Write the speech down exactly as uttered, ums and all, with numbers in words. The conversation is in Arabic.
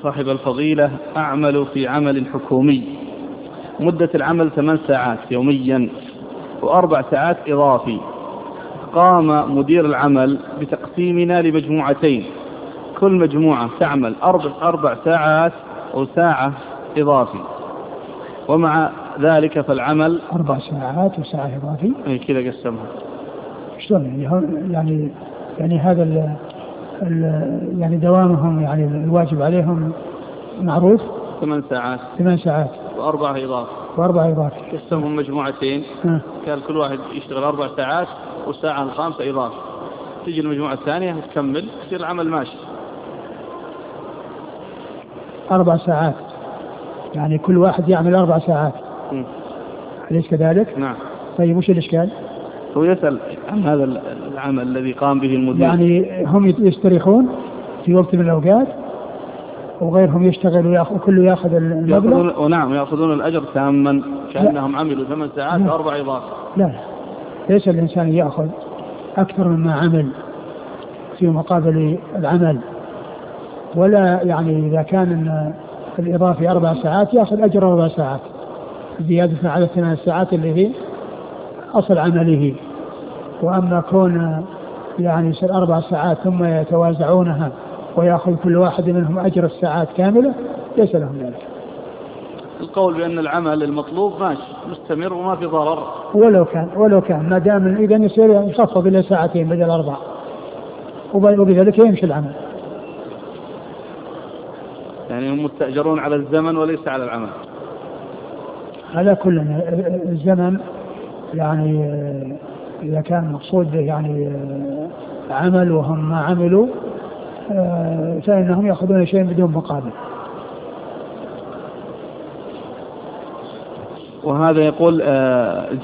صاحب الفضيلة: أعمل في عمل حكومي، مدة العمل ثمان ساعات يوميا وأربع ساعات إضافي. قام مدير العمل بتقسيمنا لمجموعتين، كل مجموعة تعمل أربع, أربع ساعات أو ساعة إضافي، ومع ذلك فالعمل أربع ساعات وساعة إضافي. أي كذا قسمها. شلون يعني؟ يعني يعني هذا ال ال يعني دوامهم، يعني الواجب عليهم معروف ثمان ساعات ثمان ساعات وأربعة إضافي وأربعة إضافي. قسمهم مجموعتين، كان كل واحد يشتغل أربع ساعات والساعة الخامسة إضافي. تيجي المجموعة الثانية وتكمل، يصير العمل ماشي. أربع ساعات يعني كل واحد يعمل أربع ساعات. م. أليس كذلك؟ نعم. طيب وش الإشكال؟ هو يسأل عن هذا العمل الذي قام به المدير. يعني هم يستريحون في وقت من الأوقات وغيرهم يشتغل ويأخذ، كله يأخذ المبلغ. ونعم يأخذون الأجر تاما كأنهم عملوا ثمان ساعات وأربع إضافة. لا، ليس الإنسان يأخذ أكثر مما عمل في مقابل العمل، ولا يعني إذا كان الإضافي أربع ساعات يأخذ أجر أربع ساعات زيادة على ثمان ساعات اللي هي أصل عمله. وأما كون يعني يصير أربع ساعات ثم يتوازعونها ويأخذ كل واحد منهم أجر الساعات كاملة، ليس لهم ذلك. القول بأن العمل المطلوب ماشي مستمر وما في ضرر، ولو كان ولو كان ما دام إذا يصير يخفض إلى ساعتين بدل أربع، وبذلك يمشي العمل. يعني هم مستأجرون على الزمن وليس على العمل. على كل الزمن يعني إذا كان مقصود به يعني عمل وهم ما عملوا فإنهم يأخذون شيء بدون مقابل. وهذا يقول